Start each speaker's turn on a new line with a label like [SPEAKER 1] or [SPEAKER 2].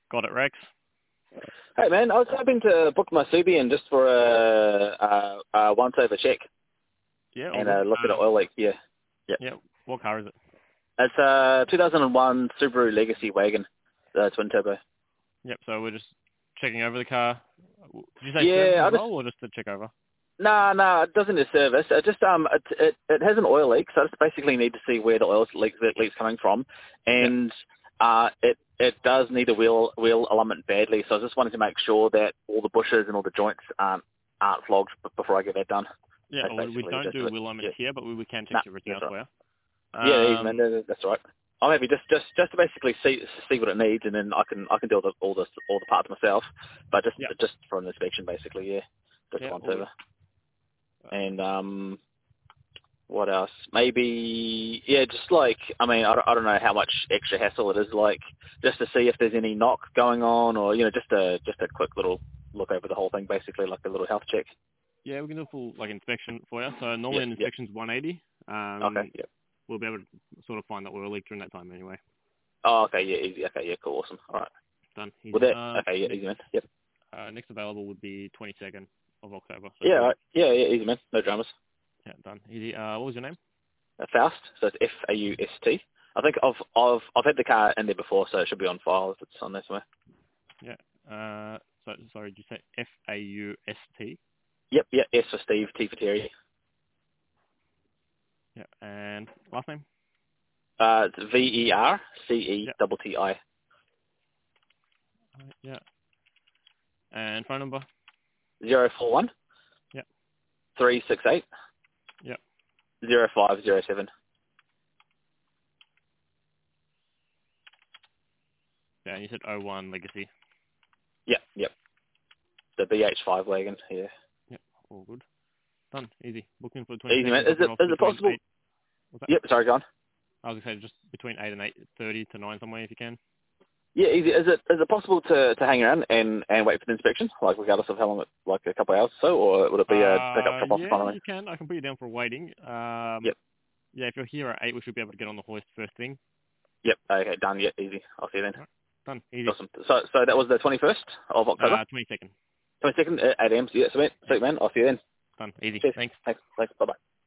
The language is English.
[SPEAKER 1] Got it, Rex.
[SPEAKER 2] Hey man, I was hoping to book my Subian just for a once-over check
[SPEAKER 1] Yeah, all
[SPEAKER 2] and
[SPEAKER 1] good.
[SPEAKER 2] look at an oil leak. Yeah. Yep.
[SPEAKER 1] Yeah, what car is it?
[SPEAKER 2] It's a 2001 Subaru Legacy wagon, twin turbo.
[SPEAKER 1] Yep, so we're just checking over the car. Did you say service
[SPEAKER 2] Yeah,
[SPEAKER 1] as well, or just to check over?
[SPEAKER 2] No, it doesn't need service. It just it has an oil leak, so I just basically need to see where the oil leak's coming from, and it does need a wheel alignment badly. So I just wanted to make sure that all the bushes and all the joints aren't flogged before I get that done.
[SPEAKER 1] Yeah,
[SPEAKER 2] That's
[SPEAKER 1] well, we
[SPEAKER 2] basically
[SPEAKER 1] don't
[SPEAKER 2] just
[SPEAKER 1] do
[SPEAKER 2] it.
[SPEAKER 1] wheel alignment here, but we can check
[SPEAKER 2] Nah,
[SPEAKER 1] everything else
[SPEAKER 2] that's
[SPEAKER 1] for you.
[SPEAKER 2] right. Yeah, easy, man. That's right. I'm happy just to basically see what it needs, and then I can do all the parts myself. But just for an inspection, basically, yeah, just once over. And what else? Maybe just like I don't know how much extra hassle it is, like just to see if there's any knock going on, or just a quick little look over the whole thing, basically like a little health check.
[SPEAKER 1] Yeah, we can do a full inspection for you. So normally an inspection's 180.
[SPEAKER 2] Okay. Yep.
[SPEAKER 1] We'll be able to sort of find the oil leak during that time anyway.
[SPEAKER 2] Oh, okay. Yeah. Easy. Okay. Yeah. Cool. Awesome. All right.
[SPEAKER 1] Done. Easy.
[SPEAKER 2] With that. Okay. Yeah. Easy, man. Yep.
[SPEAKER 1] Next available would be 22nd of October. So
[SPEAKER 2] yeah. Right. Yeah. Yeah. Easy, man. No dramas.
[SPEAKER 1] Yeah. Done. Easy. What was your name?
[SPEAKER 2] Faust. So it's Faust. I think I've had the car in there before, so it should be on file if it's on there somewhere.
[SPEAKER 1] Yeah. So sorry, did you say Faust?
[SPEAKER 2] Yep. Yeah. S for Steve. T for Terry.
[SPEAKER 1] Yeah. And last name?
[SPEAKER 2] It's VERCETTI.
[SPEAKER 1] Yeah. And phone number?
[SPEAKER 2] 041.
[SPEAKER 1] Yep.
[SPEAKER 2] 368.
[SPEAKER 1] Yep.
[SPEAKER 2] 0507.
[SPEAKER 1] Yeah, and you said O1 Legacy.
[SPEAKER 2] Yep. The BH5 wagon. Yeah.
[SPEAKER 1] Yep. All good. Done. Easy. Booking for 22nd.
[SPEAKER 2] Easy, man. Is it possible? Yep. Sorry, go on.
[SPEAKER 1] I was going to say just between 8 and 8:30 to 9 somewhere if you can.
[SPEAKER 2] Yeah, easy. Is it possible to hang around and wait for the inspection, like regardless of how long like a couple of hours or so, or would it be a pick up drop off finally?
[SPEAKER 1] Yeah, you can. I can put you down for waiting.
[SPEAKER 2] Yep.
[SPEAKER 1] Yeah, if you're here at 8, we should be able to get on the hoist first thing.
[SPEAKER 2] Yep. Okay. Done. Yep. Easy. I'll see you then.
[SPEAKER 1] Right. Done. Easy.
[SPEAKER 2] Awesome. So that was the 21st of October.
[SPEAKER 1] 22nd.
[SPEAKER 2] 22nd at 8 a.m. Yeah, sweet, man. I'll see you then.
[SPEAKER 1] Done. Easy.
[SPEAKER 2] Cheers.
[SPEAKER 1] Thanks.
[SPEAKER 2] Thanks. Bye bye.